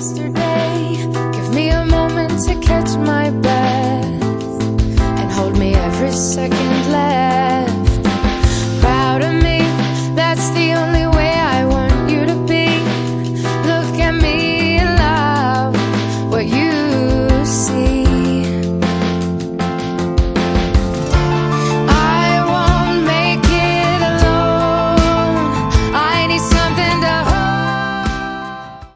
yesterday. Give me a moment to catch my breath and hold me every second left.